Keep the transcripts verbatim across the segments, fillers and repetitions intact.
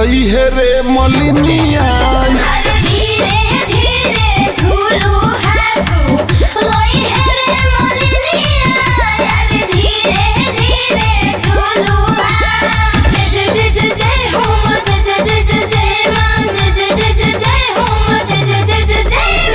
लई है रे मलिनिया। धीरे धीरे झूलू हासू लई है रे मलिनिया। यार धीरे धीरे झूलू हा। जय जय जय जय हो मां, जय जय जय जय जय मां, जय जय जय जय जय हो मां, जय जय जय जय जय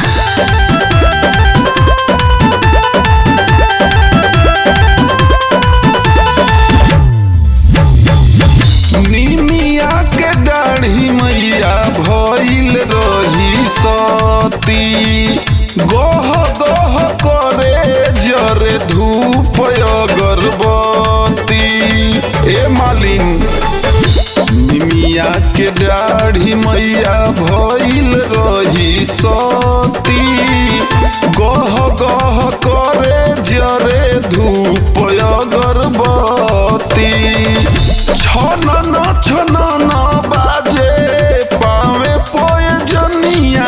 मां। निमिया के दाढ़ी मैया भइल रही सती, गह गह करे जरे धूप अगरबत्ती। ए मालिन निमिया के दाढ़ी मैया भइल रही सती, गह गह करे जरे धूप अगरबत्ती। छनन छनन बाजे पावे पोयजनिया,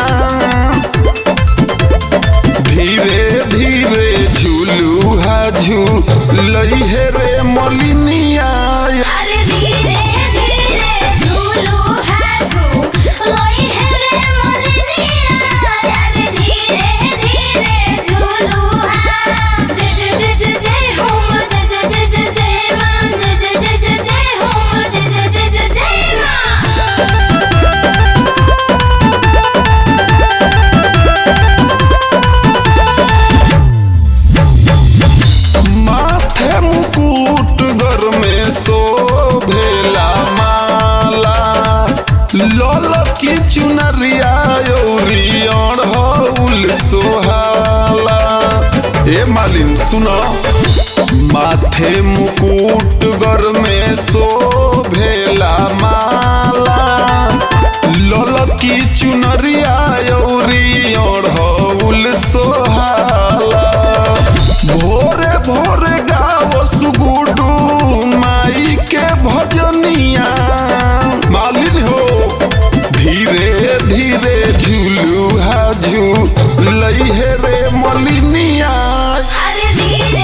धीरे धीरे झूलू हाजू लई है रे मलिनिया। यार धीरे धीरे झूलू हासू लई है रे मलिनिया। यार धीरे धीरे झूलू हा। जय जय जय जय जय हो मां, जय जय जय जय जय मां, जय जय जय जय जय हो मां, जय जय जय जय जय माथे मुकुट घर में शोभेला माला, लल की चुनरिया औरी अड़हुल सोहाला। ए मालिन सुनो, माथे मुकुट घर में शोभेला माला, लल की चुनरिया औरी अड़हुल सोहाला। भोरे भोरे गावो सुगुडू माई के भजनिया। मालिन हो धीरे धीरे झूलू हाजू लई है रे मलिनिया। धीरे